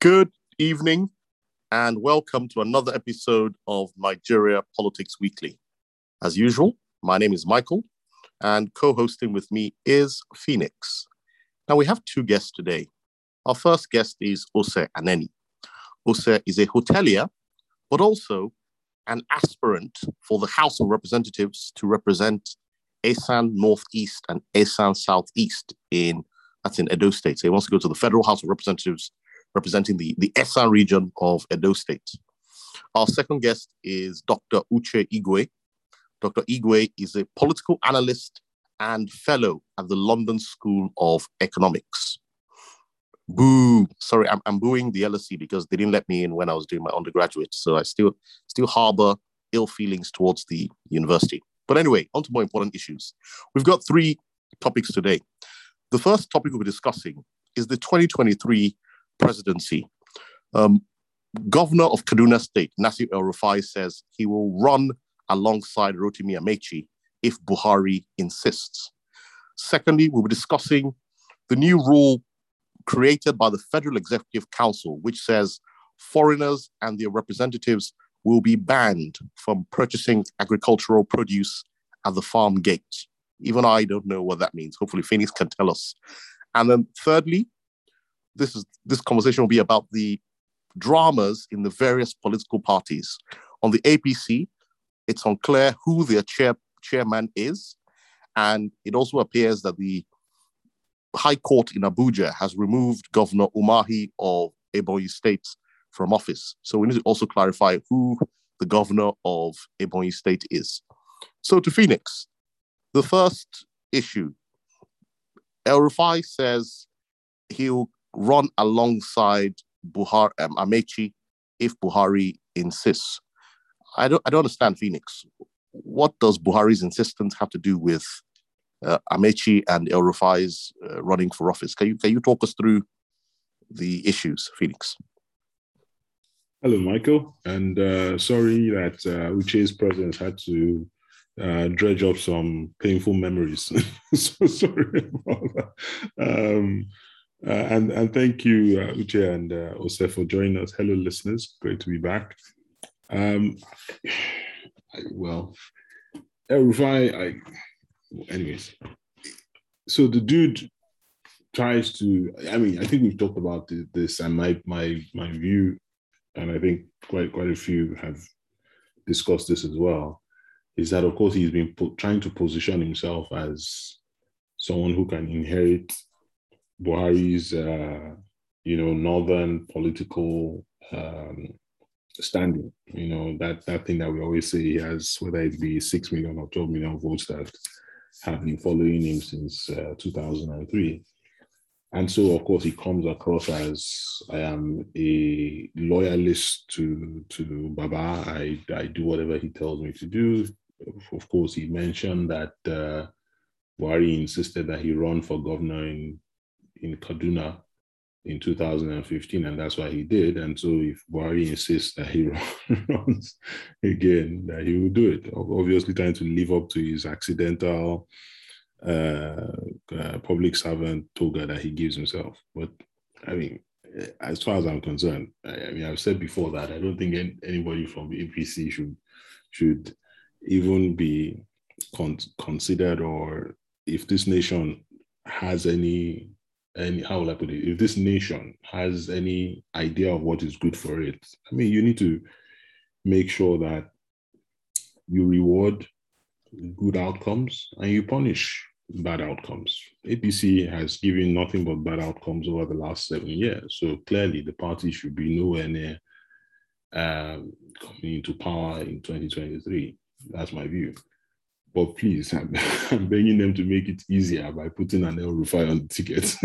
Good evening and welcome to another episode of Nigeria Politics Weekly. As usual, my name is Michael and co-hosting with me is Phoenix. Now we have two guests today. Our first guest is Ose Aneni. Ose is a hotelier, but also an aspirant for the House of Representatives to represent Esan Northeast and Esan Southeast that's in Edo State. So he wants to go to the Federal House of Representatives representing the Esan region of Edo State. Our second guest is Dr. Uche Igwe. Dr. Igwe is a political analyst and fellow at the London School of Economics. Boo! Sorry, I'm booing the LSE because they didn't let me in when I was doing my undergraduate, so I still harbor ill feelings towards the university. But anyway, on to more important issues. We've got three topics today. The first topic we'll be discussing is the 2023 presidency. Governor of Kaduna State, Nasir El-Rufai, says he will run alongside Rotimi Amechi if Buhari insists. Secondly, we'll be discussing the new rule created by the Federal Executive Council, which says foreigners and their representatives will be banned from purchasing agricultural produce at the farm gate. Even I don't know what that means. Hopefully Phoenix can tell us. And then thirdly, this conversation will be about the dramas in the various political parties. On the APC, it's unclear who their chairman is. And it also appears that the High Court in Abuja has removed Governor Umahi of Ebonyi State from office. So we need to also clarify who the governor of Ebonyi State is. So to Phoenix, the first issue, El-Rufai says he'll run alongside Amechi if Buhari insists. I don't understand, Phoenix. What does Buhari's insistence have to do with Amechi and El-Rufai's running for office? Can you talk us through the issues, Phoenix? Hello, Michael. And sorry that Uche's presence had to dredge up some painful memories. So sorry about that. And thank you, Uche and Ose, for joining us. Hello, listeners. Great to be back. El-Rufai, anyways. So the dude tries to, I think we've talked about this and my view, and I think quite a few have discussed this as well, is that, of course, he's been trying to position himself as someone who can inherit Buhari's, northern political standing. That thing that we always say he has, whether it be 6 million or 12 million votes that have been following him since 2003. And so, of course, he comes across as, I am a loyalist to Baba. I do whatever he tells me to do. Of course, he mentioned that Buhari insisted that he run for governor in Kaduna in 2015, and that's why he did. And so if Buhari insists that he runs again, that he will do it. Obviously trying to live up to his accidental public servant toga that he gives himself. But as far as I'm concerned, I've said before that I don't think anybody from the APC should even be considered, or if this nation has any, how will I put it? If this nation has any idea of what is good for it, you need to make sure that you reward good outcomes and you punish bad outcomes. APC has given nothing but bad outcomes over the last 7 years. So clearly the party should be nowhere near coming into power in 2023. That's my view. But please, I'm begging them to make it easier by putting an El-Rufai on the ticket.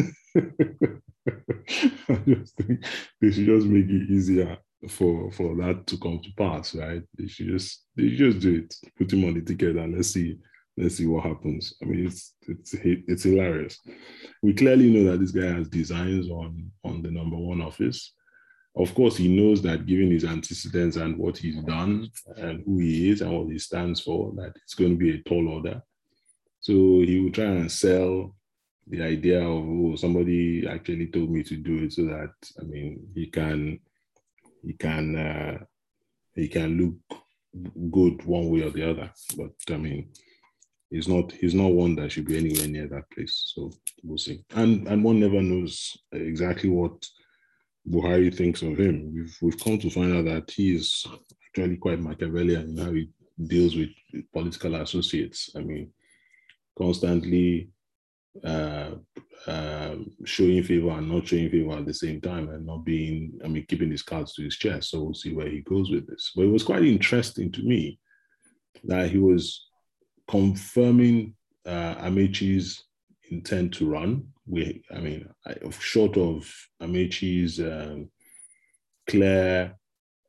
I just think they should just make it easier for that to come to pass, right? They should just do it. Put him on the ticket and let's see what happens. It's hilarious. We clearly know that this guy has designs on the number one office. Of course, he knows that given his antecedents and what he's done and who he is and what he stands for, that it's going to be a tall order. So he will try and sell the idea of, oh, somebody actually told me to do it so that, I mean, he can look good one way or the other. But I mean, he's not one that should be anywhere near that place. So we'll see. And one never knows exactly what Buhari thinks of him. We've come to find out that he is actually quite Machiavellian in how he deals with political associates. I mean, constantly uh, showing favor and not showing favor at the same time, and not being, I mean, keeping his cards to his chest. So we'll see where he goes with this. But it was quite interesting to me that he was confirming Amechi's intent to run. Short of Amechi's clear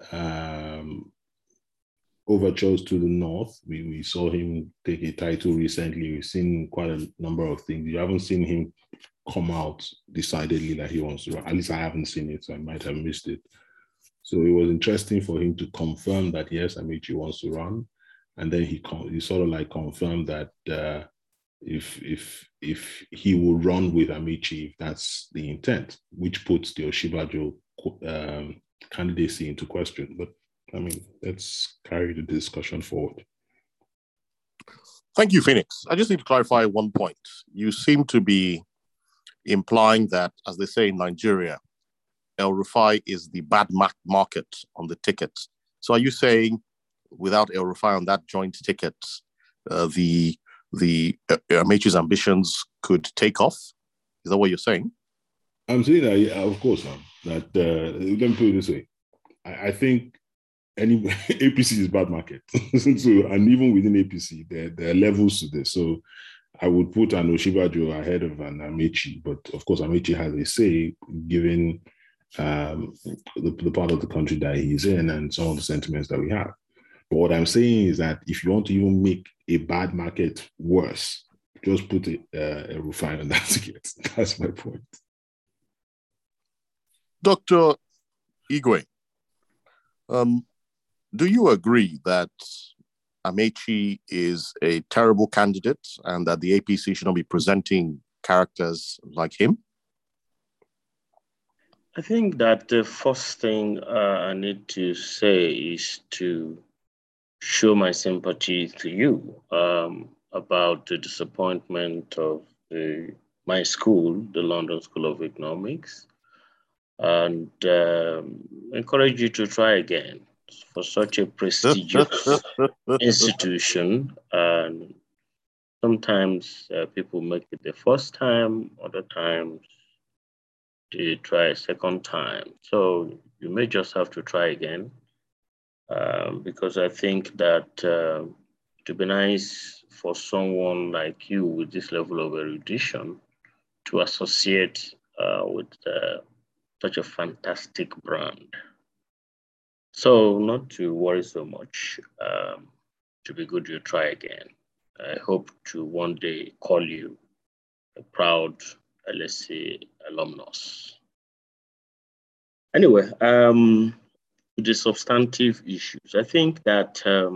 overtures to the north, we saw him take a title recently. We've seen quite a number of things. You haven't seen him come out decidedly that he wants to run. At least I haven't seen it, so I might have missed it. So it was interesting for him to confirm that, yes, Amechi wants to run. And then he sort of like confirmed that if he will run with Amechi, if that's the intent, which puts the Oshibajo candidacy into question. But I mean, let's carry the discussion forward. Thank you, Phoenix. I just need to clarify one point. You seem to be implying that, as they say in Nigeria, El Rufai is the bad market on the ticket. So are you saying without El Rufai on that joint ticket, the Amechi's ambitions could take off? Is that what you're saying? I'm saying that, yeah, of course, that let me put it this way. I think any APC is bad market. So, and even within APC, there are levels to this. So I would put an Oshibajo ahead of an Amechi, but of course, Amechi has a say given the part of the country that he's in and some of the sentiments that we have. But what I'm saying is that if you want to even make a bad market worse, just put a Rufai on that ticket. That's my point. Dr. Igwe, do you agree that Amechi is a terrible candidate and that the APC should not be presenting characters like him? I think that the first thing I need to say is to show my sympathy to you about the disappointment of my school, the London School of Economics, and encourage you to try again for such a prestigious institution. And sometimes people make it the first time, other times they try a second time. So you may just have to try again. Because I think that it would be nice for someone like you with this level of erudition to associate with such a fantastic brand. So not to worry so much. To be good, you try again. I hope to one day call you a proud LSE alumnus. Anyway, the substantive issues. I think that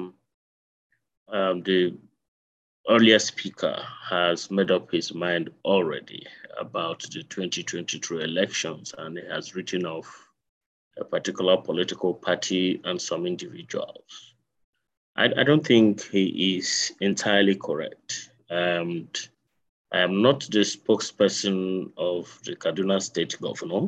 the earlier speaker has made up his mind already about the 2022 elections, and he has written off a particular political party and some individuals. I don't think he is entirely correct. And I am not the spokesperson of the Kaduna State governor.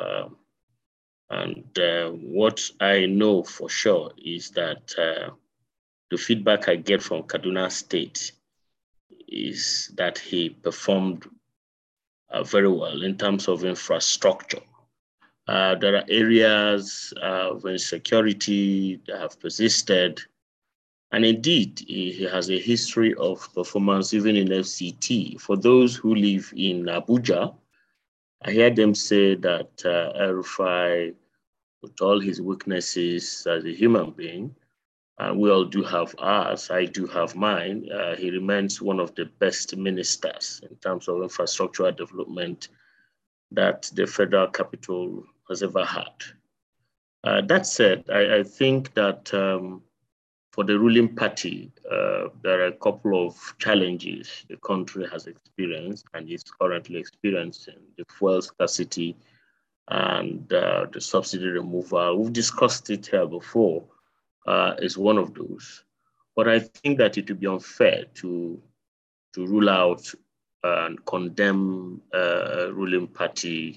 And what I know for sure is that the feedback I get from Kaduna State is that he performed very well in terms of infrastructure. There are areas of insecurity that have persisted. And indeed, he has a history of performance even in FCT. For those who live in Abuja, I hear them say that El Rufai, with all his weaknesses as a human being, we all do have ours, I do have mine, he remains one of the best ministers in terms of infrastructural development that the federal capital has ever had. That said, I think that for the ruling party, there are a couple of challenges the country has experienced and is currently experiencing: the fuel scarcity and the subsidy removal. We've discussed it here before, is one of those. But I think that it would be unfair to rule out and condemn ruling party,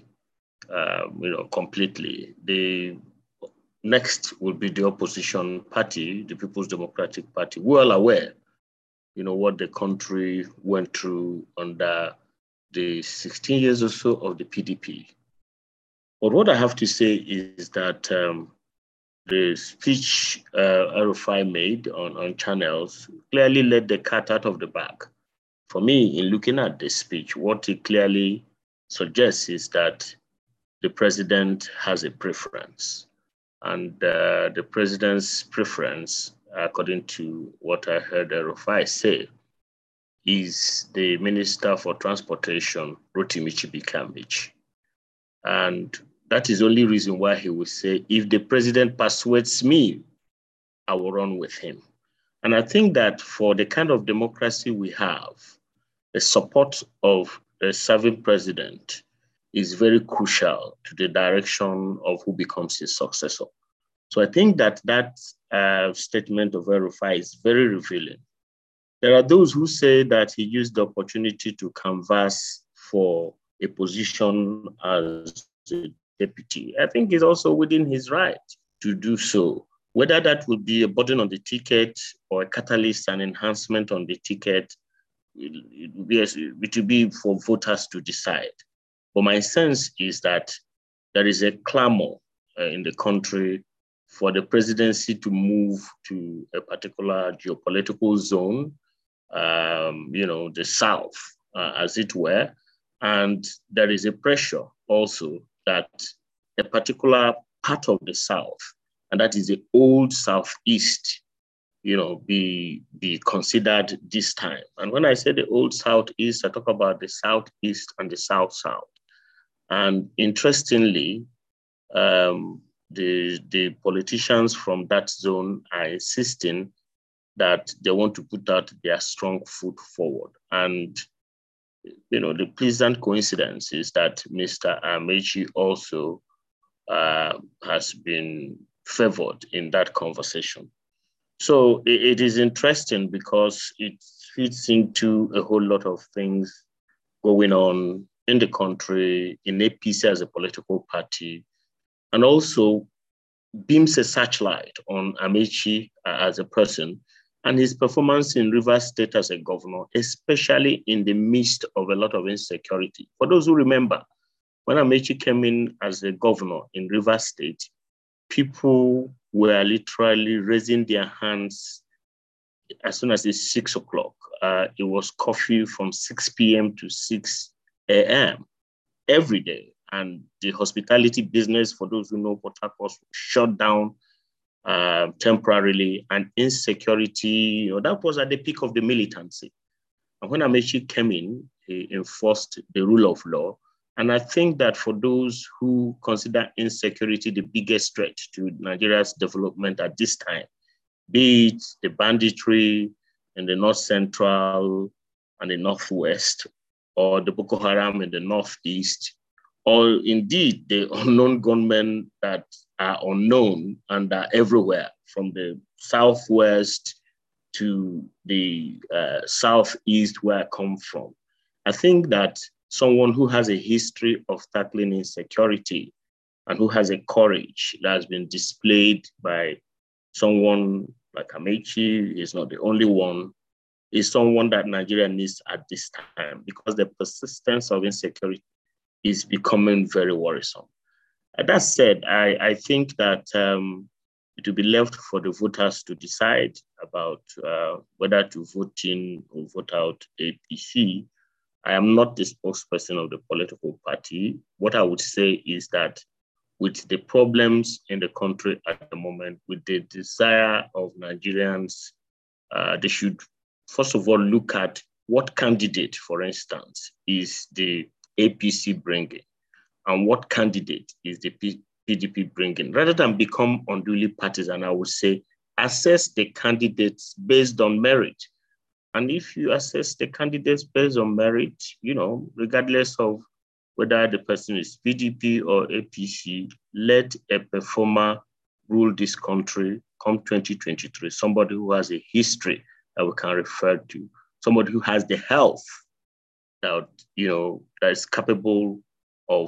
completely. The next will be the opposition party, the People's Democratic Party. Well aware, what the country went through under the 16 years or so of the PDP. But what I have to say is that the speech El-Rufai made on channels clearly let the cat out of the bag. For me, in looking at this speech, what it clearly suggests is that the president has a preference. And the president's preference, according to what I heard El-Rufai say, is the Minister for Transportation, Rotimi Chibi-Kambi. And that is the only reason why he will say, if the president persuades me, I will run with him. And I think that for the kind of democracy we have, the support of the serving president is very crucial to the direction of who becomes his successor. So I think that statement of El-Rufai is very revealing. There are those who say that he used the opportunity to canvass for a position as a deputy. I think it's also within his right to do so. Whether that would be a burden on the ticket or a catalyst and enhancement on the ticket, it will be for voters to decide. But my sense is that there is a clamor in the country for the presidency to move to a particular geopolitical zone, the South, as it were. And there is a pressure also that a particular part of the South, and that is the old Southeast, be considered this time. And when I say the old Southeast, I talk about the Southeast and the South-South. And interestingly, the politicians from that zone are insisting that they want to put out their strong foot forward. And, the pleasant coincidence is that Mr. Amaechi also has been favored in that conversation. So it is interesting because it fits into a whole lot of things going on in the country, in APC as a political party, and also beams a searchlight on Amaechi as a person and his performance in Rivers State as a governor, especially in the midst of a lot of insecurity. For those who remember, when Amaechi came in as a governor in Rivers State, people were literally raising their hands as soon as it's 6 o'clock. It was curfew from 6 p.m. to 6 a.m. every day. And the hospitality business, for those who know Port Harcourt, was shut down temporarily, and insecurity, that was at the peak of the militancy. And when Amaechi came in, he enforced the rule of law. And I think that for those who consider insecurity the biggest threat to Nigeria's development at this time, be it the banditry in the North Central and the Northwest, or the Boko Haram in the Northeast, or indeed the unknown gunmen that are unknown and are everywhere, from the Southwest to the Southeast where I come from. I think that someone who has a history of tackling insecurity and who has a courage that has been displayed by someone like Amaechi, is not the only one, is someone that Nigeria needs at this time, because the persistence of insecurity is becoming very worrisome. That said, I think that it will be left for the voters to decide about whether to vote in or vote out APC. I am not the spokesperson of the political party. What I would say is that with the problems in the country at the moment, with the desire of Nigerians, they should first of all look at what candidate, for instance, is the APC bringing, and what candidate is the PDP bringing. Rather than become unduly partisan, I would say assess the candidates based on merit. And if you assess the candidates based on merit, regardless of whether the person is PDP or APC, let a performer rule this country come 2023. Somebody who has a history that we can refer to, somebody who has the health that, that is capable of,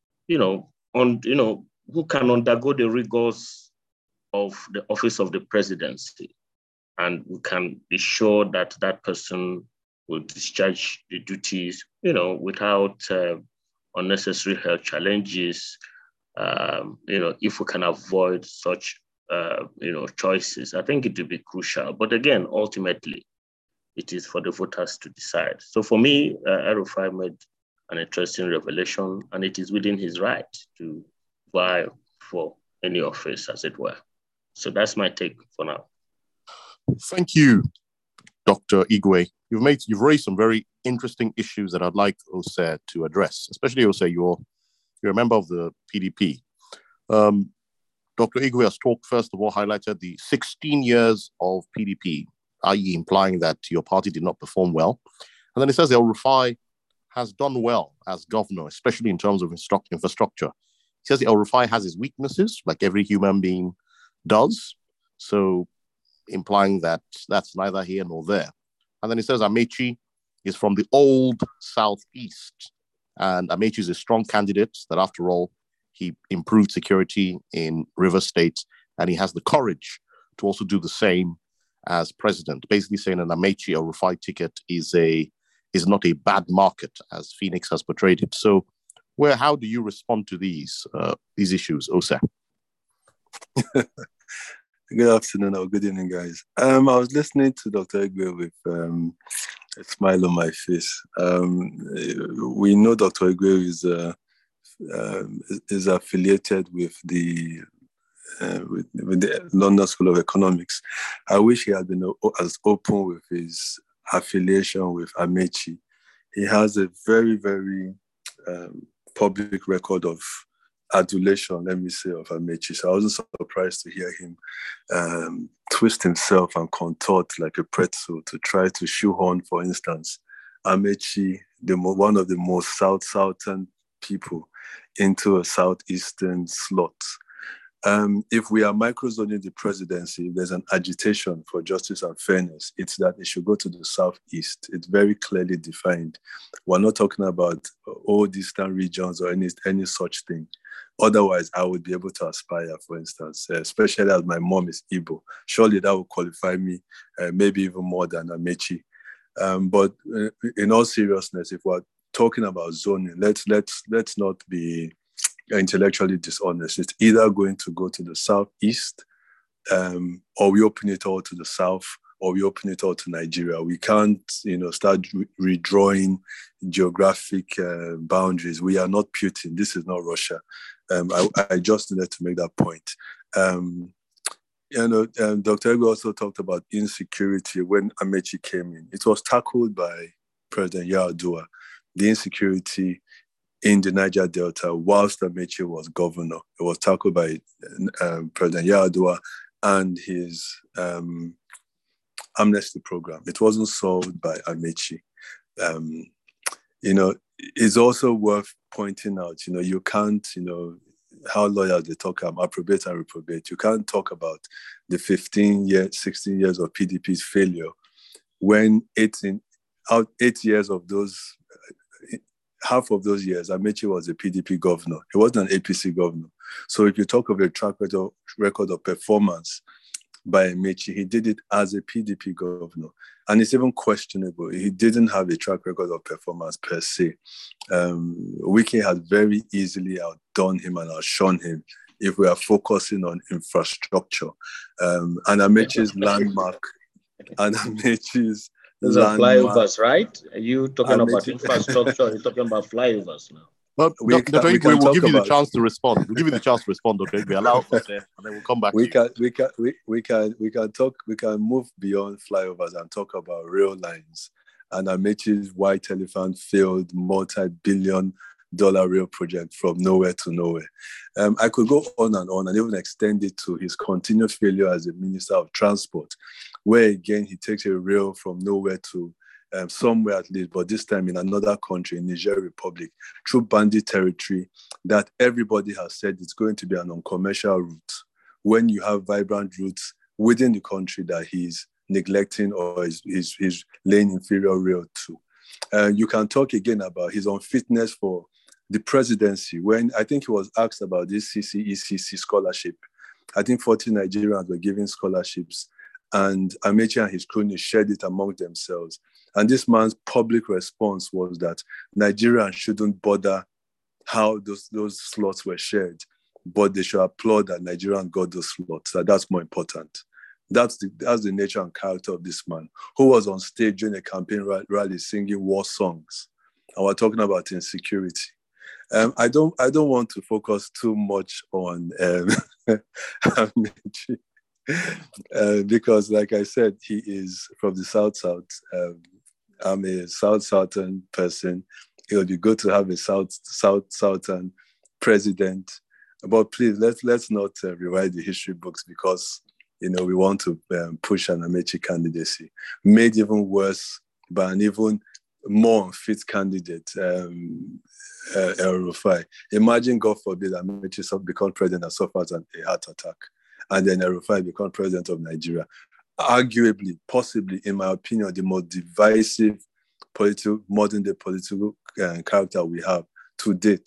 who can undergo the rigors of the office of the presidency. And we can be sure that that person will discharge the duties, without unnecessary health challenges, if we can avoid such, choices. I think it will be crucial. But again, ultimately, it is for the voters to decide. So for me, El-Rufai made an interesting revelation, and it is within his right to vie for any office, as it were. So that's my take for now. Thank you, Dr. Igwe. You've raised some very interesting issues that I'd like Ose to address, especially Ose, you're a member of the PDP. Dr. Igwe has first of all, highlighted the 16 years of PDP, i.e. implying that your party did not perform well. And then he says El-Rufai has done well as governor, especially in terms of infrastructure. He says El-Rufai has his weaknesses, like every human being does. So implying that that's neither here nor there. And then he says Amaechi is from the old Southeast. And Amaechi is a strong candidate that, after all, he improved security in Rivers State, and he has the courage to also do the same as president, basically saying an Amaechi or Rufai ticket is not a bad market, as Phoenix has portrayed it. So how do you respond to these issues, Ose? Good afternoon or good evening, guys. I was listening to Dr. Igwe with a smile on my face. We know Dr. Igwe is affiliated with the London School of Economics. I wish he had been as open with his affiliation with Amaechi. He has a very, very public record of adulation, let me say, of Amaechi. So I wasn't surprised to hear him twist himself and contort like a pretzel to try to shoehorn, for instance, Amaechi, one of the most southern people, into a southeastern slot. If we are microzoning the presidency, there's an agitation for justice and fairness. It's that it should go to the southeast. It's very clearly defined. We're not talking about all distant regions or any such thing. Otherwise, I would be able to aspire, for instance, especially as my mom is Igbo. Surely that would qualify me, maybe even more than Amaechi. But in all seriousness, if we're talking about zoning, let's not be intellectually dishonest. It's either going to go to the southeast, or we open it all to the south, or we open it all to Nigeria. We can't, start redrawing geographic boundaries. We are not Putin. This is not Russia. I just needed to make that point. Dr. Ego also talked about insecurity when Amaechi came in. It was tackled by President Yar'Adua, the insecurity in the Niger Delta whilst Amaechi was governor. It was tackled by President Yar'Adua and his amnesty program. It wasn't solved by Amaechi. It's also worth pointing out, you can't, how lawyers they talk about approbate and reprobate. You can't talk about the 16 years of PDP's failure when 8 years of those, half of those years, Amaechi was a PDP governor. He wasn't an APC governor. So if you talk of a track record of performance by Amaechi, he did it as a PDP governor. And it's even questionable. He didn't have a track record of performance per se. Wike has very easily outdone him and outshone him if we are focusing on infrastructure. And Amaechi's landmark, and Amaechi's those are flyovers, right? Are you talking about infrastructure? You're talking about flyovers now. Well, Dr. Igwe, we'll give you the chance to respond. We'll give you the chance to respond, Dr. Igwe. Allow us there, and then we'll come back. We can move beyond flyovers and talk about rail lines. And Amaechi's white elephant filled multi-billion dollar rail project from nowhere to nowhere. I could go on and even extend it to his continued failure as a Minister of Transport, where again he takes a rail from nowhere to somewhere at least, but this time in another country, in Niger Republic, through bandit territory that everybody has said is going to be an uncommercial route. When you have vibrant routes within the country that he's neglecting or is laying inferior rail to. You can talk again about his unfitness for the presidency. When I think he was asked about this CCECC scholarship, I think 40 Nigerians were given scholarships, and Amaechi and his cronies shared it among themselves. And this man's public response was that Nigerians shouldn't bother how those slots were shared, but they should applaud that Nigerians got those slots. That's more important. That's the nature and character of this man, who was on stage during a campaign rally singing war songs. And we're talking about insecurity. I don't want to focus too much on Amaechi, because, like I said, he is from the South. I'm a Southern person. It would be good to have a Southern president. But please, let's not rewrite the history books, because we want to push an Amaechi candidacy, made even worse by an even more unfit candidate, El-Rufai. Imagine, God forbid, Amaechi become president and suffers a heart attack, and then El-Rufai become president of Nigeria. Arguably, possibly, in my opinion, the most divisive modern-day political character we have to date.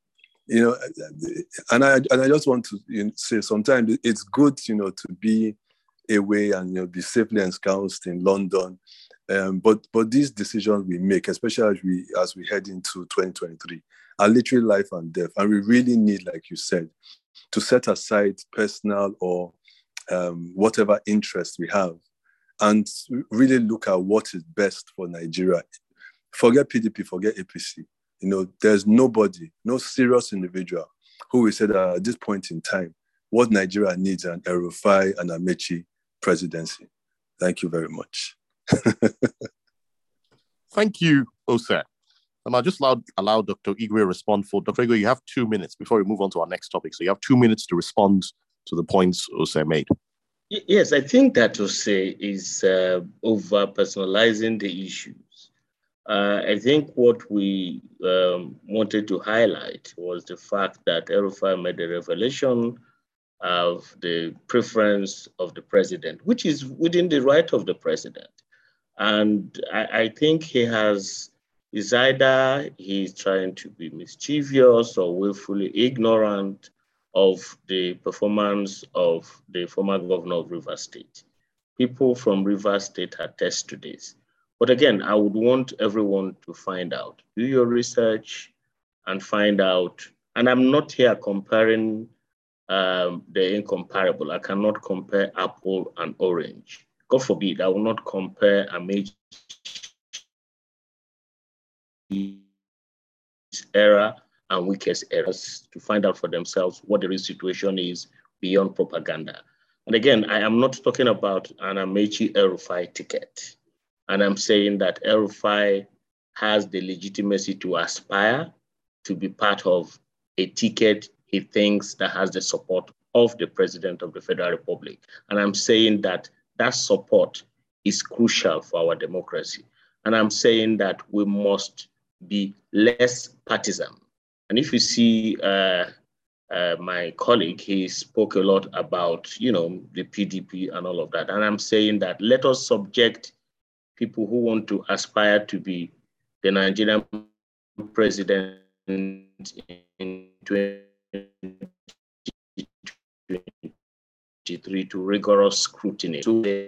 And I just want to say, sometimes it's good, to be away and be safely ensconced in London. But these decisions we make, especially as we head into 2023, are literally life and death. And we really need, like you said, to set aside personal or whatever interest we have and really look at what is best for Nigeria. Forget PDP, forget APC. There's nobody, no serious individual who will say that at this point in time, what Nigeria needs an El-Rufai and Amaechi presidency. Thank you very much. Thank you, Ose. And I'll just allow Dr. Igwe to respond. For Dr. Igwe, you have 2 minutes before we move on to our next topic. So you have 2 minutes to respond to the points Ose made. Yes, I think that Ose is over-personalizing the issues. I think what we wanted to highlight was the fact that El-Rufai made a revelation of the preference of the president, which is within the right of the president. And I think is either he's trying to be mischievous or willfully ignorant of the performance of the former governor of Rivers State. People from Rivers State attest to this. But again, I would want everyone to find out. Do your research and find out. And I'm not here comparing the incomparable. I cannot compare apple and orange. God forbid, I will not compare Amaechi's era and Wike's eras to find out for themselves what the real situation is beyond propaganda. And again, I am not talking about an Amaechi El-Rufai ticket. And I'm saying that El-Rufai has the legitimacy to aspire to be part of a ticket he thinks that has the support of the President of the Federal Republic. And I'm saying that support is crucial for our democracy. And I'm saying that we must be less partisan. And if you see my colleague, he spoke a lot about, the PDP and all of that. And I'm saying that let us subject people who want to aspire to be the Nigerian president in 2023 to rigorous scrutiny.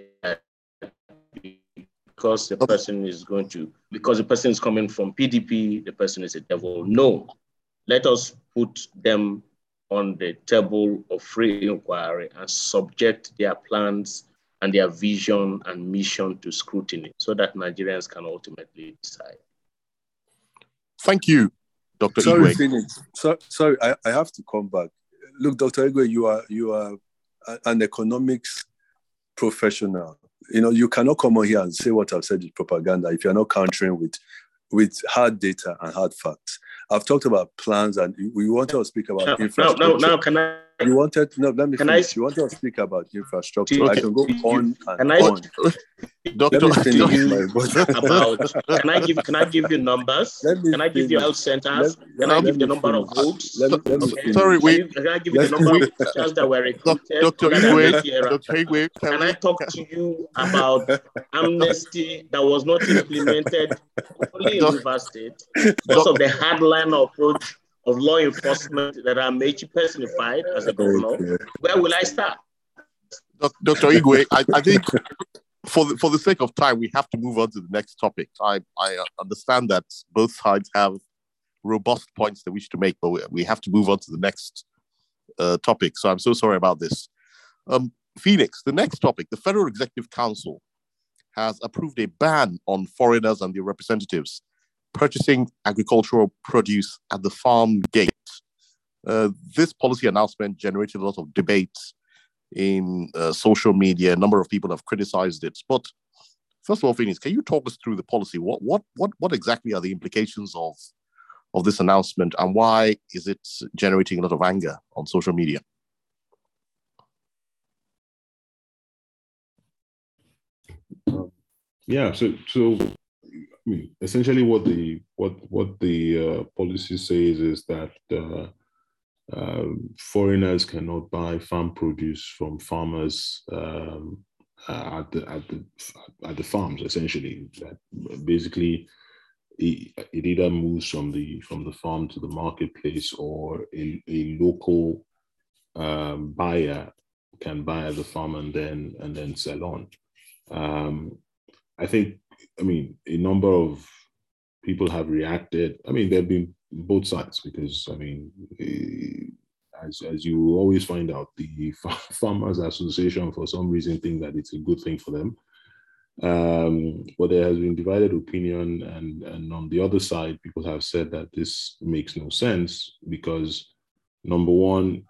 Because the person is coming from PDP, the person is a devil. No, let us put them on the table of free inquiry and subject their plans and their vision and mission to scrutiny so that Nigerians can ultimately decide. Thank you, Dr. Igwe. Phoenix. Sorry, I have to come back. Look, Dr. Igwe, you are an economics professional. You cannot come on here and say what I've said is propaganda if you're not countering with with hard data and hard facts. I've talked about plans, and we wanted to speak about infrastructure. Now, can I? You wanted no. Let me Can finish. I? You wanted to speak about infrastructure. Okay. I can go on and on. Doctor, Let me finish Can I give you numbers? Can I give you health centers? Can I give you the number of votes? Sorry, wait. Can I give you the number of teachers that were recruited? Dr. Igwe, can I talk to you about amnesty that was not implemented only in Rivers State because of the hardline approach of law enforcement that Amaechi personified as a governor? Okay. Where will I start? Dr. Igwe, I think for the sake of time, we have to move on to the next topic. I understand that both sides have robust points they wish to make, but we have to move on to the next topic. So I'm so sorry about this. Phoenix, the next topic, the Federal Executive Council has approved a ban on foreigners and their representatives purchasing agricultural produce at the farm gate. This policy announcement generated a lot of debate in social media. A number of people have criticized it. But first of all, Phoenix, can you talk us through the policy? What exactly are the implications of this announcement, and why is it generating a lot of anger on social media? Yeah, so I mean, essentially what the policy says is that foreigners cannot buy farm produce from farmers at the farms. Essentially, that basically it either moves from the farm to the marketplace, or a local buyer can buy at the farm and then sell on. I think, I mean, a number of people have reacted. I mean, there have been both sides, because, I mean, as you will always find out, the Farmers Association, for some reason, think that it's a good thing for them. But there has been divided opinion, and on the other side, people have said that this makes no sense because, number one,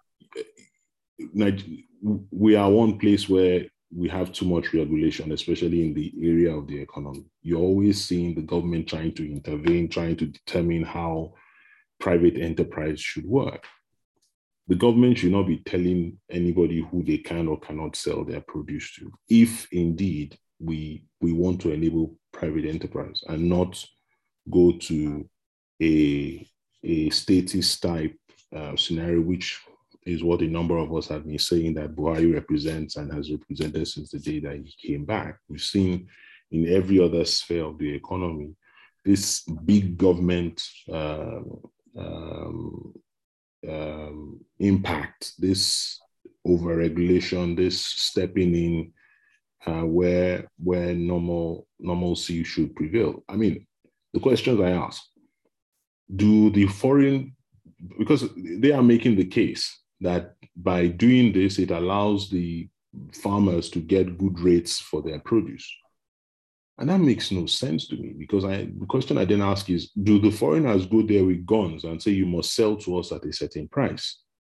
we are one place where we have too much regulation, especially in the area of the economy. You're always seeing the government trying to intervene, trying to determine how private enterprise should work. The government should not be telling anybody who they can or cannot sell their produce to, if indeed we want to enable private enterprise, and not go to a statist type scenario, which is what a number of us have been saying that Buhari represents and has represented since the day that he came back. We've seen in every other sphere of the economy, this big government impact, this overregulation, this stepping in where normalcy should prevail. I mean, the questions I ask, do the foreign, because they are making the case that by doing this, it allows the farmers to get good rates for their produce. And that makes no sense to me, because the question I then ask is, do the foreigners go there with guns and say, you must sell to us at a certain price?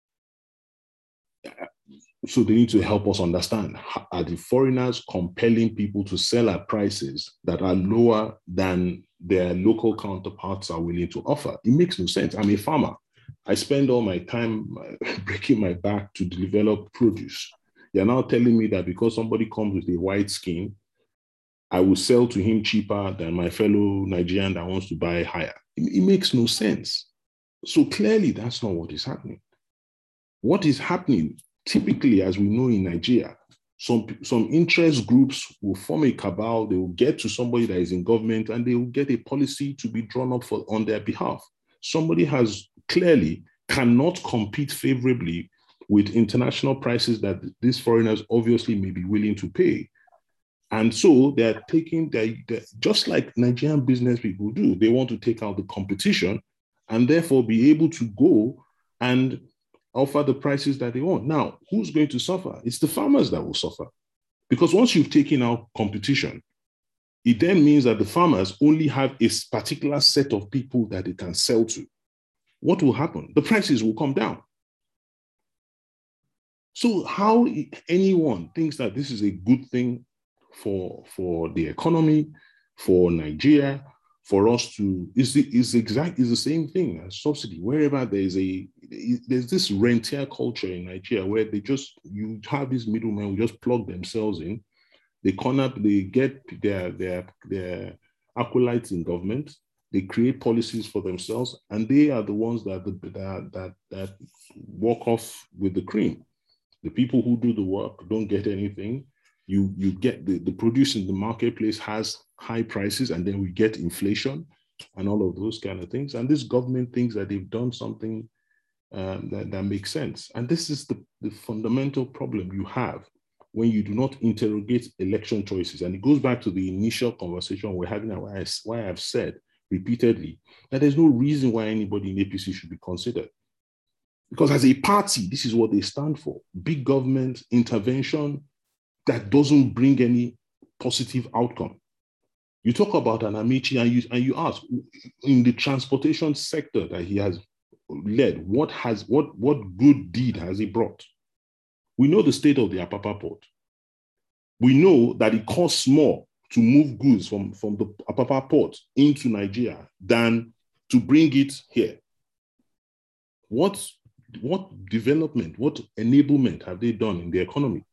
So they need to help us understand, are the foreigners compelling people to sell at prices that are lower than their local counterparts are willing to offer? It makes no sense. I'm a farmer. I spend all my time breaking my back to develop produce. You're now telling me that because somebody comes with a white skin, I will sell to him cheaper than my fellow Nigerian that wants to buy higher. It makes no sense. So clearly, that's not what is happening. What is happening, typically, as we know in Nigeria, some interest groups will form a cabal, they will get to somebody that is in government, and they will get a policy to be drawn up on their behalf. Somebody has clearly cannot compete favorably with international prices that these foreigners obviously may be willing to pay. And so they're just like Nigerian business people do, they want to take out the competition and therefore be able to go and offer the prices that they want. Now, who's going to suffer? It's the farmers that will suffer. Because once you've taken out competition, it then means that the farmers only have a particular set of people that they can sell to. What will happen? The prices will come down. So how anyone thinks that this is a good thing for the economy, for Nigeria, for us to, is the same thing as subsidy. Wherever there's this rentier culture in Nigeria where you have these middlemen who just plug themselves in, they get their acolytes in government, they create policies for themselves, and they are the ones that walk off with the cream. The people who do the work don't get anything. You get the produce in the marketplace has high prices, and then we get inflation and all of those kind of things. And this government thinks that they've done something that makes sense. And this is the fundamental problem you have when you do not interrogate election choices. And it goes back to the initial conversation we're having, and why I've said repeatedly that there's no reason why anybody in APC should be considered. Because as a party, this is what they stand for. Big government intervention that doesn't bring any positive outcome. You talk about an Amaechi and you ask, in the transportation sector that he has led, what good deed has he brought? We know the state of the Apapa port. We know that it costs more to move goods from the Apapa port into Nigeria than to bring it here. What development, what enablement have they done in the economy?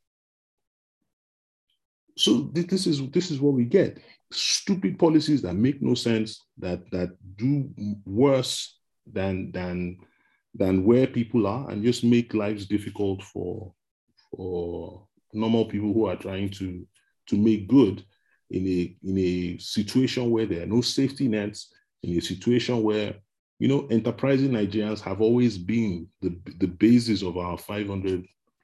So this is what we get. Stupid policies that make no sense, that do worse than where people are, and just make lives difficult for normal people who are trying to make good in a situation where there are no safety nets, in a situation where, enterprising Nigerians have always been the basis of our $500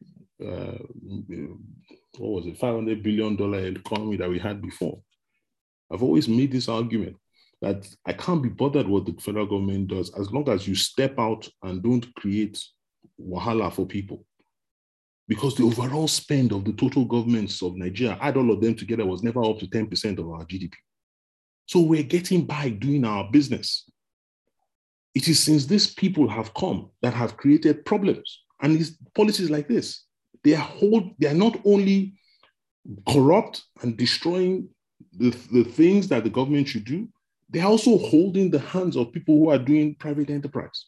billion economy that we had before. I've always made this argument that I can't be bothered what the federal government does as long as you step out and don't create wahala for people. Because the overall spend of the total governments of Nigeria, add all of them together, was never up to 10% of our GDP. So we're getting by doing our business. It is since these people have come that have created problems. And these policies like this, they are not only corrupt and destroying the things that the government should do, they're also holding the hands of people who are doing private enterprise.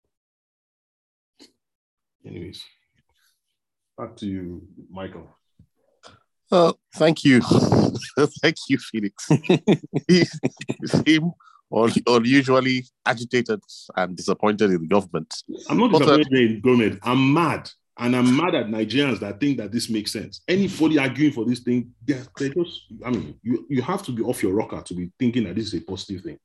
Anyways, back to you, Michael. Thank you. Thank you, Felix. You seem unusually agitated and disappointed in the government. I'm not disappointed in the government. I'm mad. And I'm mad at Nigerians that think that this makes sense. Anybody arguing for this thing, they're just, you have to be off your rocker to be thinking that this is a positive thing.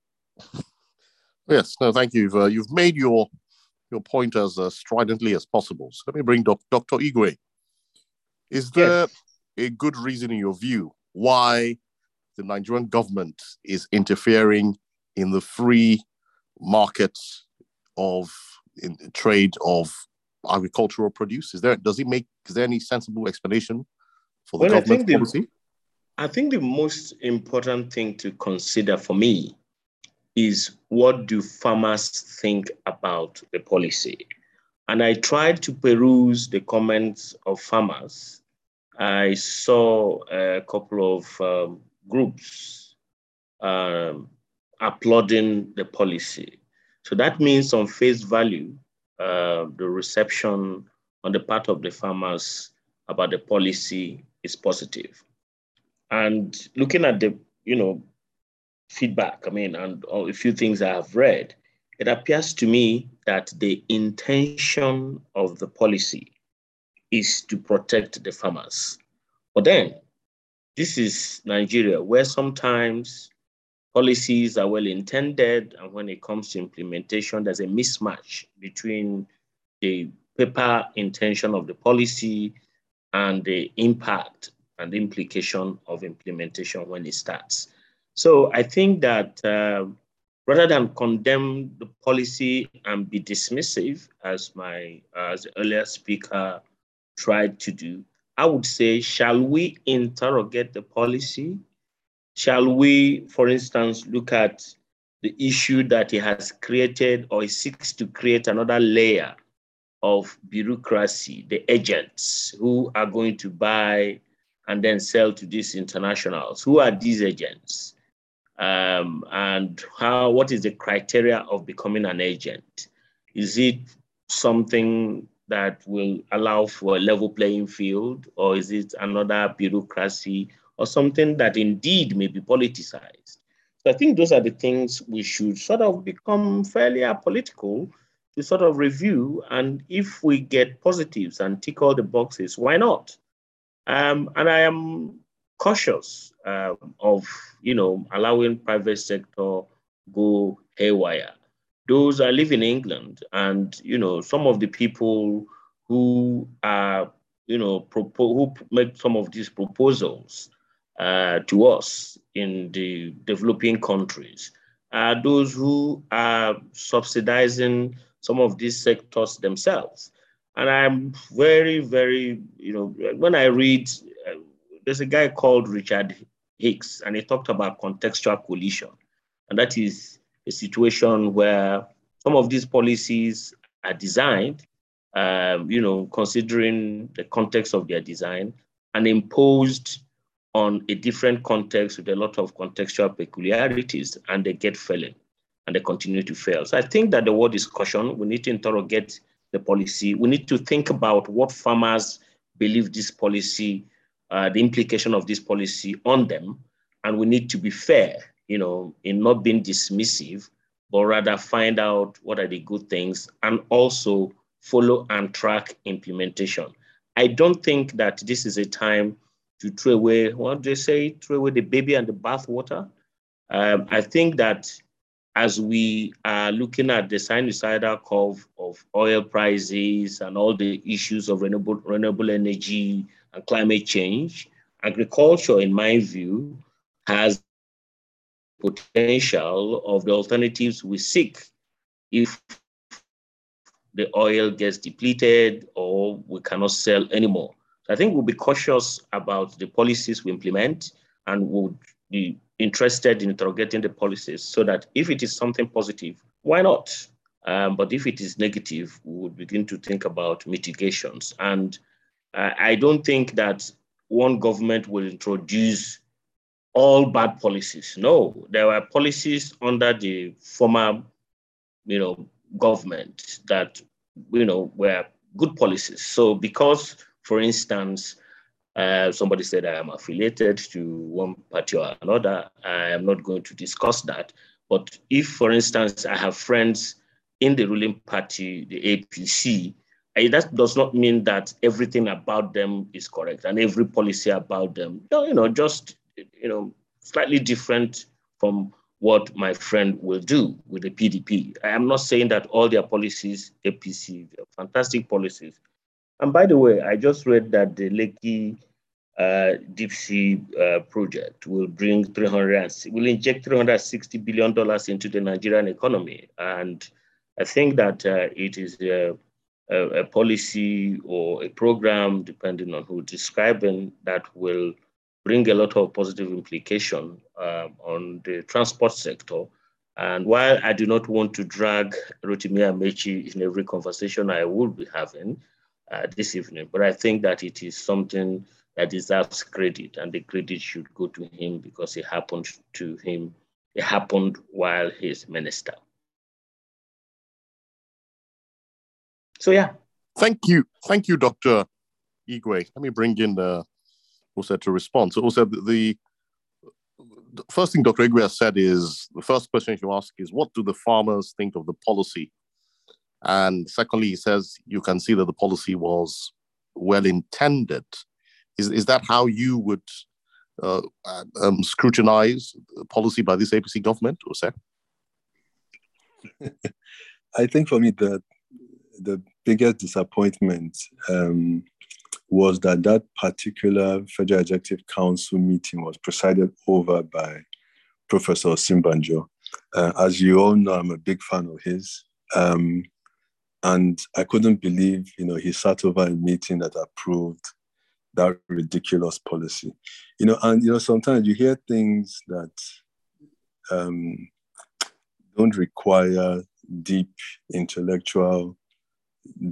Yes, no, thank you. You've made your point as stridently as possible. So let me bring Dr. Igwe. Is there a good reason in your view why the Nigerian government is interfering in the free market in trade of agricultural produce? Is there any sensible explanation for the government's policy? I think the most important thing to consider for me is, what do farmers think about the policy? And I tried to peruse the comments of farmers. I saw a couple of groups applauding the policy. So that means on face value, the reception on the part of the farmers about the policy is positive. And looking at the, feedback, and a few things I have read, it appears to me that the intention of the policy is to protect the farmers. But then, this is Nigeria, where sometimes policies are well-intended, and when it comes to implementation, there's a mismatch between the paper intention of the policy and the impact and the implication of implementation when it starts. So I think that rather than condemn the policy and be dismissive, as the earlier speaker tried to do, I would say, shall we interrogate the policy? Shall we, for instance, look at the issue that he has created, or he seeks to create another layer of bureaucracy, the agents who are going to buy and then sell to these internationals? Who are these agents? and what is the criteria of becoming an agent? Is it something that will allow for a level playing field, or is it another bureaucracy, or something that indeed may be politicized? So I think those are the things we should sort of become fairly apolitical to sort of review. And if we get positives and tick all the boxes, why not? And I am cautious of, allowing private sector go haywire. Those I live in England, and some of the people who are, who make some of these proposals to us in the developing countries are those who are subsidizing some of these sectors themselves. And I'm very, very, when I read, there's a guy called Richard Hicks, and he talked about contextual coalition. And that is a situation where some of these policies are designed, considering the context of their design, and imposed on a different context with a lot of contextual peculiarities, and they get failing, and they continue to fail. So I think that the word is caution. We need to interrogate the policy. We need to think about what farmers believe this policy, the implication of this policy on them. And we need to be fair, in not being dismissive, but rather find out what are the good things and also follow and track implementation. I don't think that this is a time to throw away, what do they say, throw away the baby and the bathwater. I think that as we are looking at the sinusoidal curve of oil prices and all the issues of renewable energy and climate change, agriculture, in my view, has potential of the alternatives we seek if the oil gets depleted or we cannot sell anymore. So I think we'll be cautious about the policies we implement, and we'll be interested in interrogating the policies so that if it is something positive, why not? But if it is negative, we would begin to think about mitigations. And I don't think that one government will introduce all bad policies. No, there were policies under the former, government that, were good policies. So because, for instance, somebody said I am affiliated to one party or another, I am not going to discuss that. But if, for instance, I have friends in the ruling party, the APC, that does not mean that everything about them is correct and every policy about them, just, slightly different from what my friend will do with the PDP. I am not saying that all their policies, APC, fantastic policies. And by the way, I just read that the Lekki deep sea project will will inject $360 billion into the Nigerian economy. And I think that it is a policy or a program, depending on who's describing, that will bring a lot of positive implication on the transport sector. And while I do not want to drag Rotimi Amaechi in every conversation I will be having this evening, but I think that it is something that deserves credit, and the credit should go to him because it happened to him. It happened while he's minister. So, yeah. Thank you, Dr. Igwe. Let me bring in Usa to respond. So, Usa, the first thing Dr. Igwe has said is, the first question you ask is, what do the farmers think of the policy? And secondly, he says, you can see that the policy was well intended. Is that how you would scrutinize policy by this APC government, Usa? I think for me, the biggest disappointment was that particular Federal Executive Council meeting was presided over by Professor Osinbajo. As you all know, I'm a big fan of his. And I couldn't believe, he sat over a meeting that approved that ridiculous policy. Sometimes you hear things that don't require deep intellectual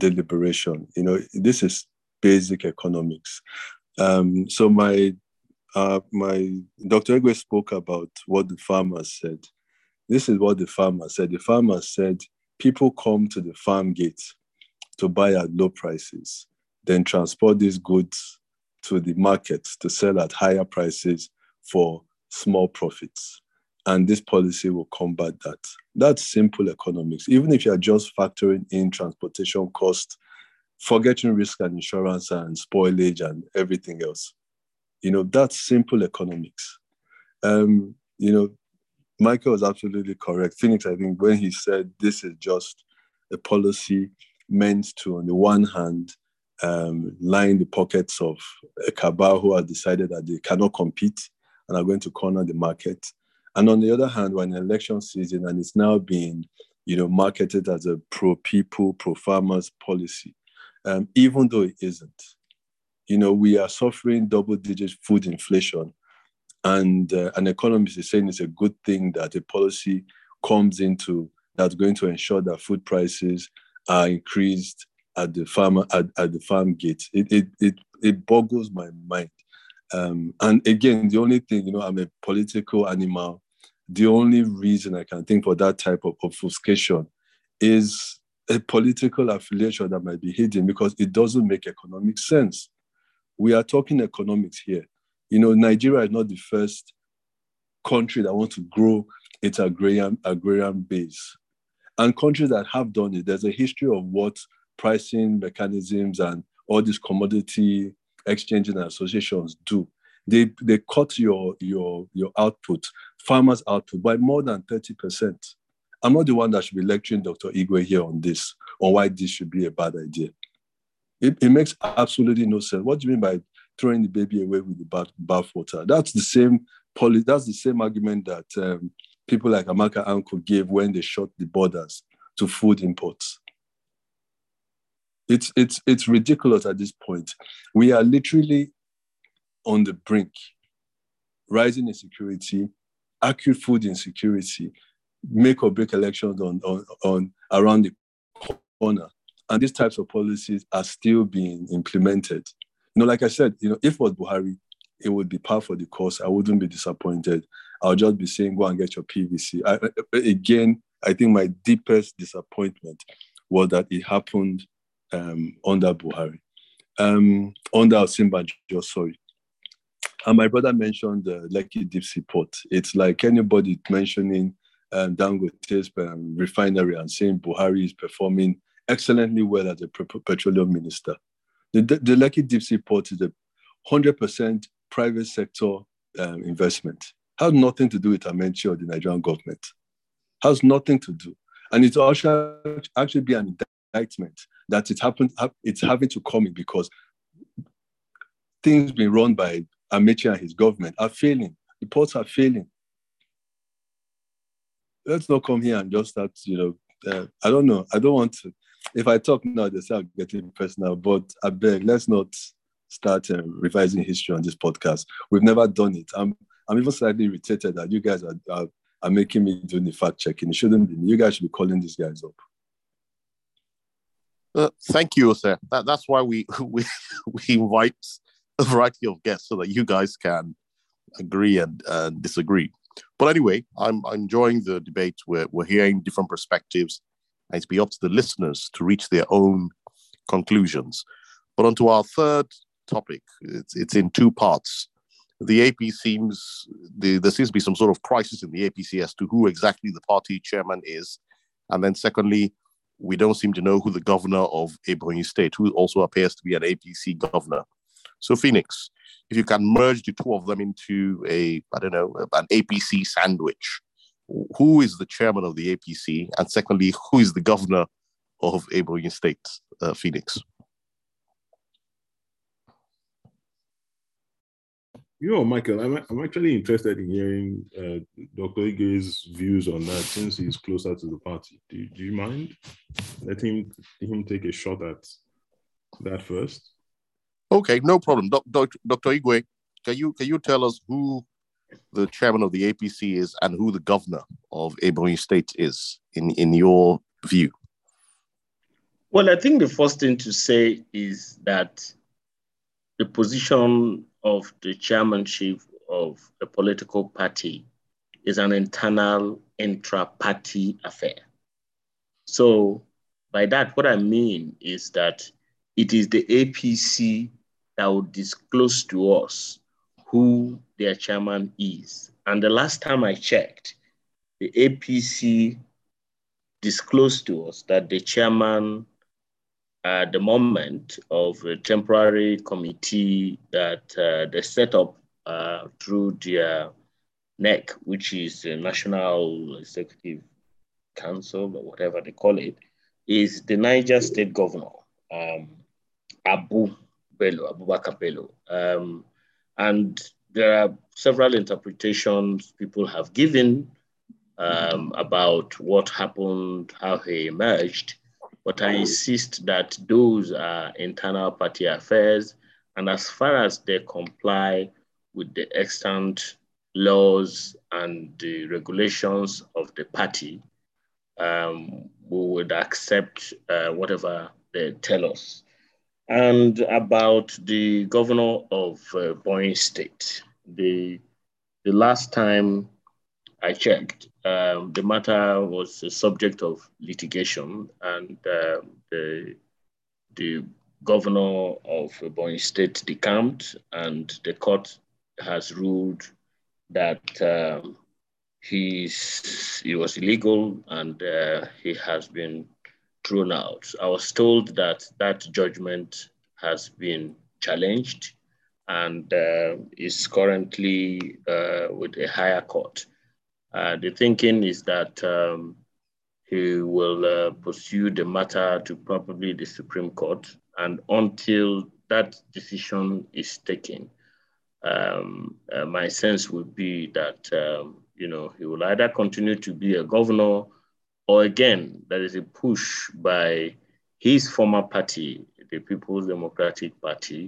deliberation. This is basic economics. So my my Dr. Igwe spoke about what the farmers said. This is what the farmer said. The farmer said people come to the farm gate to buy at low prices, then transport these goods to the market to sell at higher prices for small profits. And this policy will combat that. That's simple economics. Even if you're just factoring in transportation costs, forgetting risk and insurance and spoilage and everything else, that's simple economics. Michael was absolutely correct. Phoenix, I think, when he said this is just a policy meant to, on the one hand, line the pockets of a cabal who have decided that they cannot compete and are going to corner the market. And on the other hand, we're in election season and it's now being, marketed as a pro-people, pro-farmers policy, even though it isn't. We are suffering double-digit food inflation. And an economist is saying it's a good thing that a policy comes into that's going to ensure that food prices are increased at the farm gate. It boggles my mind. And again, the only thing, I'm a political animal. The only reason I can think for that type of obfuscation is a political affiliation that might be hidden because it doesn't make economic sense. We are talking economics here. Nigeria is not the first country that wants to grow its agrarian base. And countries that have done it, there's a history of what pricing mechanisms and all these commodity exchanges and associations do. They cut your output, farmers' output, by more than 30%. I'm not the one that should be lecturing Dr. Igwe here on this, on why this should be a bad idea. It makes absolutely no sense. What do you mean by throwing the baby away with the bathwater? That's the same argument that people like Amaka Anko gave when they shut the borders to food imports. It's ridiculous at this point. We are literally on the brink. Rising insecurity, acute food insecurity, make or break elections on around the corner. And these types of policies are still being implemented. Like I said, if it was Buhari, it would be par for the course. I wouldn't be disappointed. I'll just be saying, go and get your PVC. I think my deepest disappointment was that it happened under Buhari, under Osinbajo, sorry. And my brother mentioned the Lekki Deep Sea Port. It's like anybody mentioning Dangote's refinery and saying Buhari is performing excellently well as a petroleum minister. The Lekki Deep Sea Port is a 100% private sector investment. Has nothing to do with Amenchi or the Nigerian government. Has nothing to do. And it actually be an indictment that it's having to come in because things being run by Amechi and his government are failing. The ports are failing. Let's not come here and just start, I don't know. I don't want to. If I talk now, they say I'm getting personal, but I beg, let's not start revising history on this podcast. We've never done it. I'm even slightly irritated that you guys are making me do the fact checking. It shouldn't be me. You guys should be calling these guys up. Thank you, sir. That's why we invite a variety of guests so that you guys can agree and disagree. But anyway, I'm enjoying the debate. We're hearing different perspectives, and it's be up to the listeners to reach their own conclusions. But on to our third topic. It's in two parts. The AP there seems to be some sort of crisis in the APC as to who exactly the party chairman is. And then secondly, we don't seem to know who the governor of Ebonyi State, who also appears to be an APC governor. So Phoenix, if you can merge the two of them into an APC sandwich, who is the chairman of the APC? And secondly, who is the governor of Ebonyi State, Phoenix? Michael, I'm actually interested in hearing Dr. Igwe's views on that since he's closer to the party. Do you mind letting him take a shot at that first? Okay, no problem. Dr. Igwe, can you tell us who the chairman of the APC is and who the governor of Ebonyi State is in your view? Well, I think the first thing to say is that the position of the chairmanship of a political party is an internal intra-party affair. So by that, what I mean is that it is the APC that will disclose to us who their chairman is. And the last time I checked, the APC disclosed to us that the chairman at the moment of a temporary committee that they set up through their NEC, which is the National Executive Council or whatever they call it, is the Niger State Governor, Abubakar Bello. And there are several interpretations people have given about what happened, how he emerged. But I insist that those are internal party affairs. And as far as they comply with the extant laws and the regulations of the party, we would accept whatever they tell us. And about the governor of Borno State, the last time I checked, the matter was a subject of litigation, and the governor of Borno State decamped, and the court has ruled that he was illegal and he has been thrown out. I was told that that judgment has been challenged and is currently with a higher court. The thinking is that he will pursue the matter to probably the Supreme Court, and until that decision is taken, my sense would be that he will either continue to be a governor, or again, there is a push by his former party, the People's Democratic Party,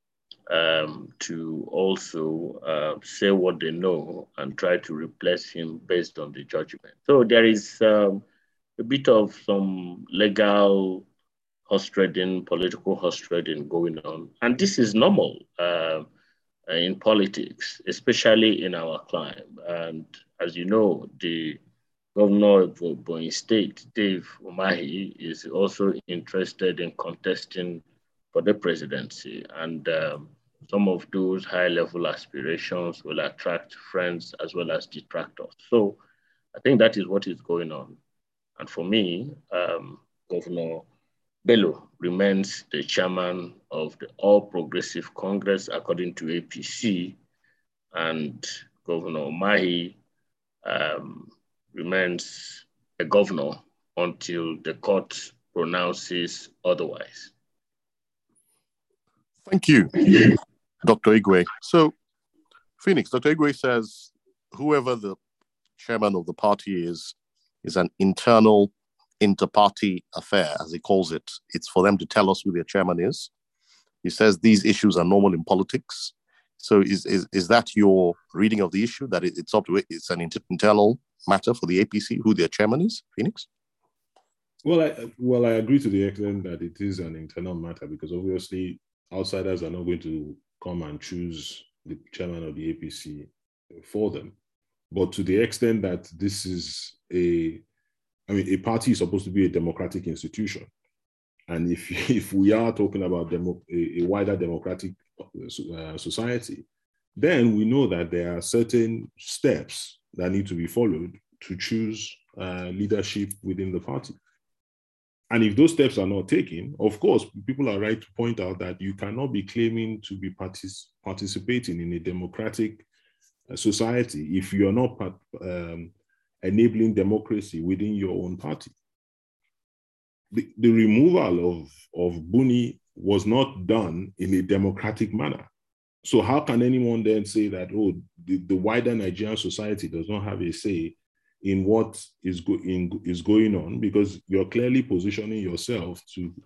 to also say what they know and try to replace him based on the judgment. So there is a bit of some legal horse trading, political horse trading going on. And this is normal in politics, especially in our climate. And as you know, the governor of Borno State, Dave Umahi, is also interested in contesting for the presidency. And some of those high-level aspirations will attract friends as well as detractors. So I think that is what is going on. And for me, Governor Bello remains the chairman of the All Progressive Congress, according to APC, and Governor Mahi remains a governor until the court pronounces otherwise. Thank you, Dr. Igwe. So, Phoenix, Dr. Igwe says whoever the chairman of the party is an internal inter-party affair, as he calls it. It's for them to tell us who their chairman is. He says these issues are normal in politics. So is that your reading of the issue, that it's up to it, it's an internal matter for the APC, who their chairman is, Phoenix? Well, I agree to the extent that it is an internal matter, because obviously outsiders are not going to come and choose the chairman of the APC for them. But to the extent that this is a party is supposed to be a democratic institution. And if we are talking about a wider democratic society, then we know that there are certain steps that need to be followed to choose leadership within the party. And if those steps are not taken, of course, people are right to point out that you cannot be claiming to be participating in a democratic society if you are not enabling democracy within your own party. The removal of Buni was not done in a democratic manner. So how can anyone then say that, the wider Nigerian society does not have a say in what is going on, because you're clearly positioning yourself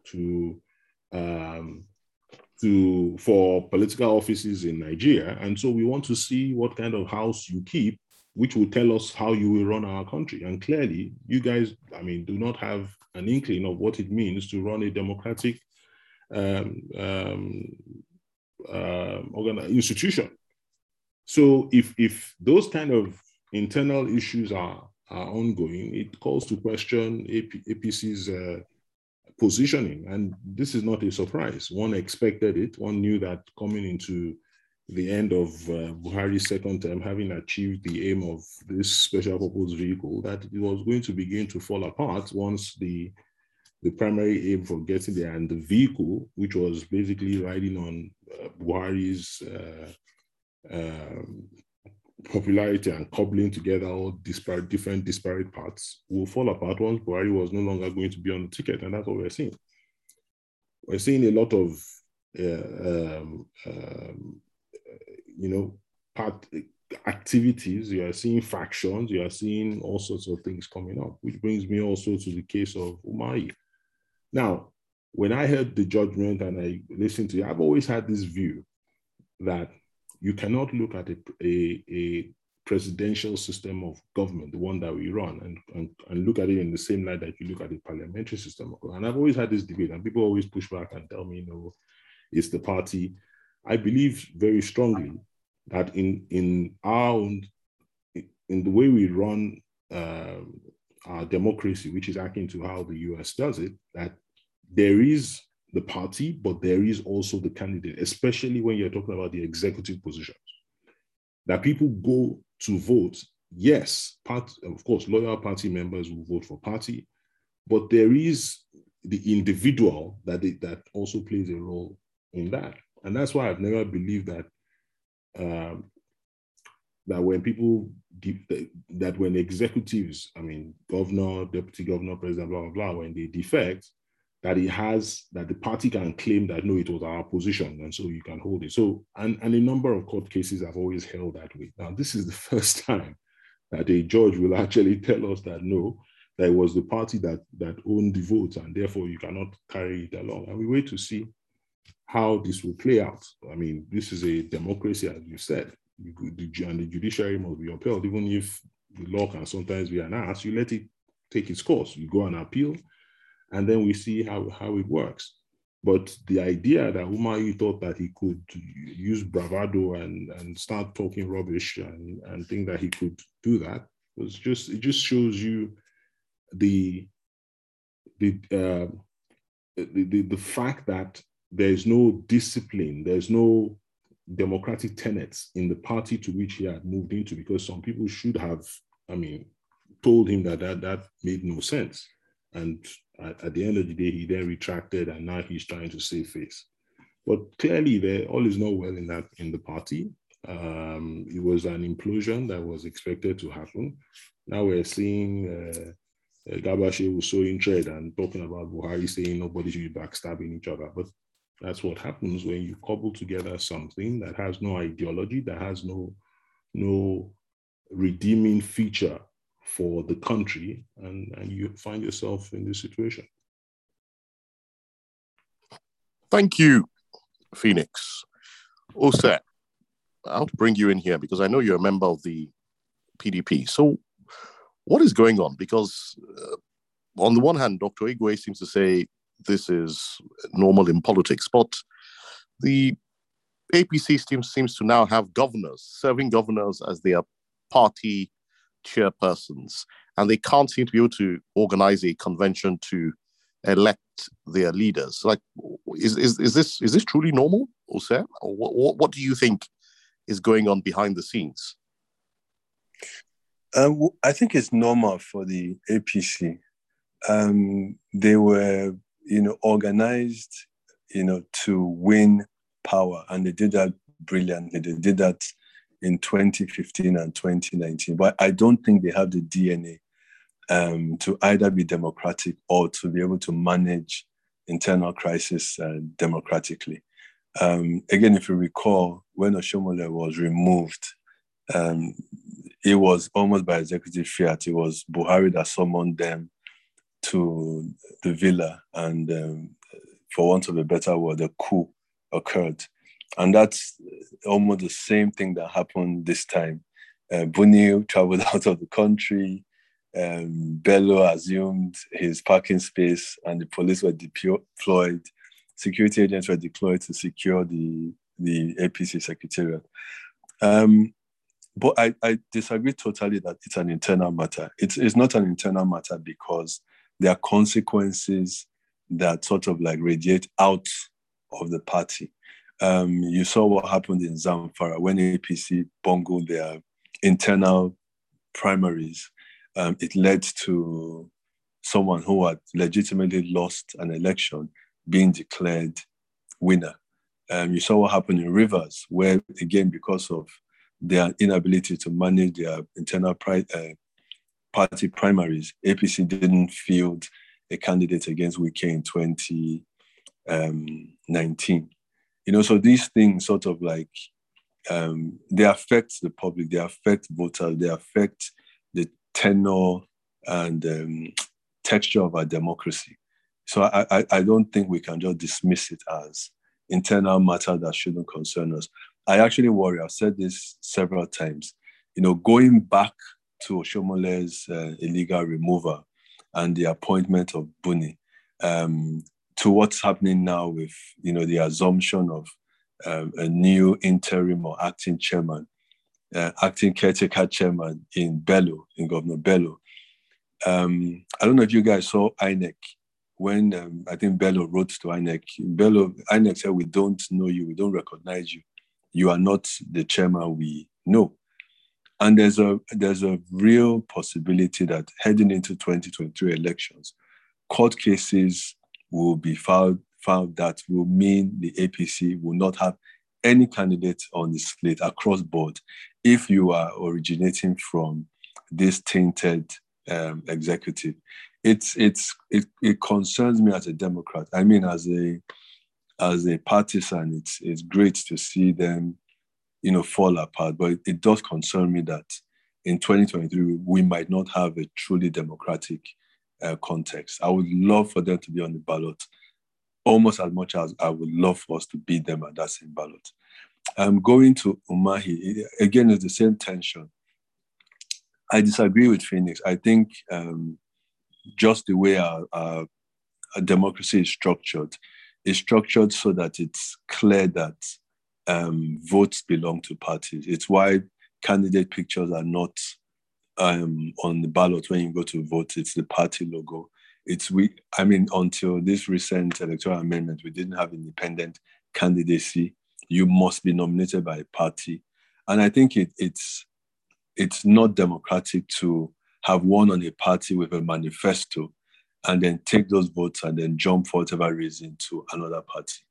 for political offices in Nigeria. And so we want to see what kind of house you keep, which will tell us how you will run our country. And clearly, you guys, do not have an inkling of what it means to run a democratic institution. So if those kind of internal issues are ongoing, it calls to question APC's positioning. And this is not a surprise. One expected it. One knew that coming into the end of Buhari's second term, having achieved the aim of this special purpose vehicle, that it was going to begin to fall apart once the primary aim for getting there and the vehicle, which was basically riding on Buhari's popularity and cobbling together all different disparate parts, will fall apart once Buhari was no longer going to be on the ticket. And that's what we're seeing. We're seeing a lot of part activities. You are seeing factions, you are seeing all sorts of things coming up, which brings me also to the case of Umahi. Now, when I heard the judgment and I listened to it, I've always had this view that you cannot look at a presidential system of government, the one that we run, and look at it in the same light that you look at a parliamentary system. And I've always had this debate, and people always push back and tell me, no, it's the party. I believe very strongly that in the way we run our democracy, which is akin to how the US does it, that there is the party, but there is also the candidate, especially when you're talking about the executive positions. That people go to vote, yes, of course, loyal party members will vote for party, but there is the individual that also plays a role in that. And that's why I've never believed that that when people that when executives, I mean, governor, deputy governor, president, blah blah blah, when they defect, that the party can claim that no, it was our position, and so you can hold it. So, and a number of court cases have always held that way. Now, this is the first time that a judge will actually tell us that no, that it was the party that owned the votes, and therefore you cannot carry it along. And we wait to see how this will play out. I mean, this is a democracy, as you said, and the judiciary must be upheld, even if the law can sometimes be an ass. You let it take its course. You go and appeal, and then we see how it works. But the idea that Umahi thought that he could use bravado and start talking rubbish and think that he could do that it just shows you the fact that there's no discipline, there's no democratic tenets in the party to which he had moved into, because some people should have, told him that made no sense. And at the end of the day, he then retracted, and now he's trying to save face. But clearly, all is not well in the party. It was an implosion that was expected to happen. Now we're seeing Gabashe was so intrigued and talking about Buhari saying nobody should be backstabbing each other. But that's what happens when you cobble together something that has no ideology, that has no redeeming feature for the country, and you find yourself in this situation. Thank you, Phoenix. Ose, I want to bring you in here because I know you're a member of the PDP. So what is going on? Because on the one hand, Dr. Igwe seems to say this is normal in politics, but the APC seems to now have serving governors as their party chairpersons, and they can't seem to be able to organize a convention to elect their leaders. Like, is this truly normal, Ose? Or what do you think is going on behind the scenes? I think it's normal for the APC. They were, organized, to win power, and they did that brilliantly. They did that in 2015 and 2019, but I don't think they have the DNA to either be democratic or to be able to manage internal crisis democratically. Again, if you recall, when Oshomole was removed, it was almost by executive fiat. It was Buhari that summoned them to the villa, and for want of a better word, a coup occurred. And that's almost the same thing that happened this time. Buni traveled out of the country, Bello assumed his parking space, and the police were deployed. Security agents were deployed to secure the the APC secretariat. But I disagree totally that it's an internal matter. It's not an internal matter because there are consequences that sort of like radiate out of the party. You saw what happened in Zamfara when APC bungled their internal primaries. It led to someone who had legitimately lost an election being declared winner. You saw what happened in Rivers, where again, because of their inability to manage their internal party primaries, APC didn't field a candidate against Wike in 2019. So these things sort of like, they affect the public, they affect voters, they affect the tenor and texture of our democracy. So I don't think we can just dismiss it as internal matter that shouldn't concern us. I actually worry, I've said this several times, going back to Oshomole's illegal removal and the appointment of Buni, to what's happening now with, the assumption of a new interim or acting chairman, acting caretaker chairman in Governor Bello. I don't know if you guys saw INEC when I think Bello wrote to INEC. INEC said, "We don't know you, we don't recognize you. You are not the chairman we know." And there's a real possibility that heading into 2023 elections, court cases will be filed that will mean the APC will not have any candidate on the slate across board if you are originating from this tainted executive. It concerns me as a Democrat. I mean, as a partisan, it's great to see them, fall apart. But it does concern me that in 2023 we might not have a truly democratic context. I would love for them to be on the ballot, almost as much as I would love for us to beat them at that same ballot. Going to Umahi, again, it's the same tension. I disagree with Phoenix. I think just the way our democracy is structured so that it's clear that votes belong to parties. It's why candidate pictures are not on the ballot when you go to vote. It's the party logo. Until this recent electoral amendment, we didn't have independent candidacy. You must be nominated by a party. And I think it's not democratic to have won on a party with a manifesto and then take those votes and then jump for whatever reason to another party.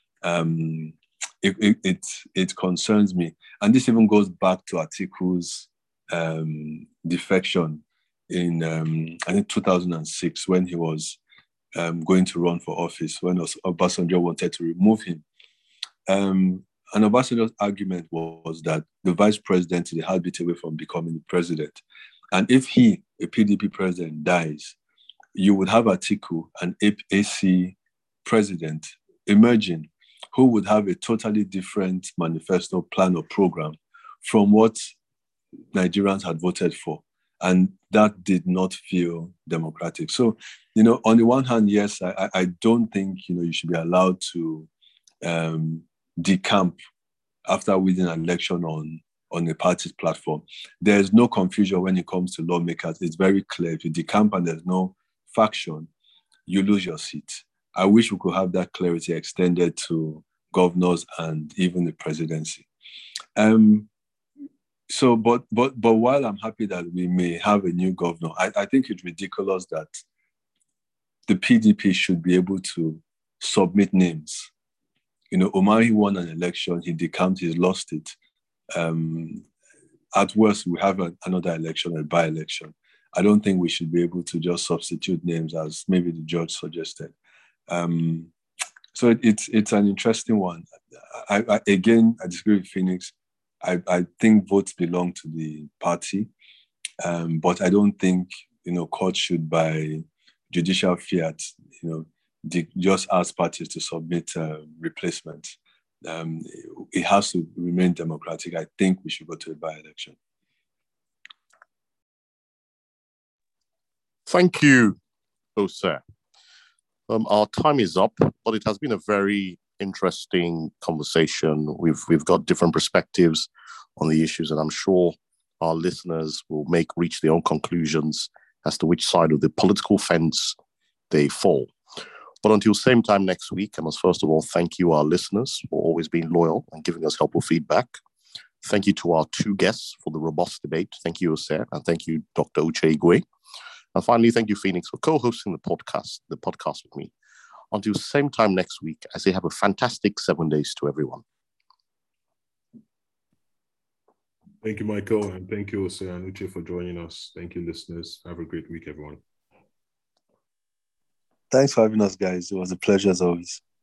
It concerns me. And this even goes back to Atiku's defection in, I think, 2006, when he was going to run for office, when Obasanjo wanted to remove him. And Obasanjo's argument was that the vice president is a heartbeat away from becoming the president. And if he, a PDP president, dies, you would have Atiku, an AC president, emerging, who would have a totally different manifesto, plan, or program from what Nigerians had voted for. And that did not feel democratic. So, on the one hand, yes, I don't think, you should be allowed to decamp after winning an election on a party's platform. There's no confusion when it comes to lawmakers. It's very clear. If you decamp and there's no faction, you lose your seat. I wish we could have that clarity extended to governors and even the presidency. But while I'm happy that we may have a new governor, I think it's ridiculous that the PDP should be able to submit names. Umahi won an election, he decamped, he's lost it. At worst, we have another election, a by-election. I don't think we should be able to just substitute names as maybe the judge suggested. So it's an interesting one. I disagree with Phoenix. I think votes belong to the party, but I don't think court should, by judicial fiat, just ask parties to submit replacements. It has to remain democratic. I think we should go to a by-election. Thank you, Ose. Our time is up, but it has been a very interesting conversation. We've got different perspectives on the issues, and I'm sure our listeners will reach their own conclusions as to which side of the political fence they fall. But until same time next week, I must first of all thank you, our listeners, for always being loyal and giving us helpful feedback. Thank you to our two guests for the robust debate. Thank you, Ose, and thank you, Dr. Uche Igwe. And finally, thank you, Phoenix, for co-hosting the podcast with me. Until same time next week, I say have a fantastic 7 days to everyone. Thank you, Michael, and thank you, Ose and Uche, for joining us. Thank you, listeners. Have a great week, everyone. Thanks for having us, guys. It was a pleasure as always.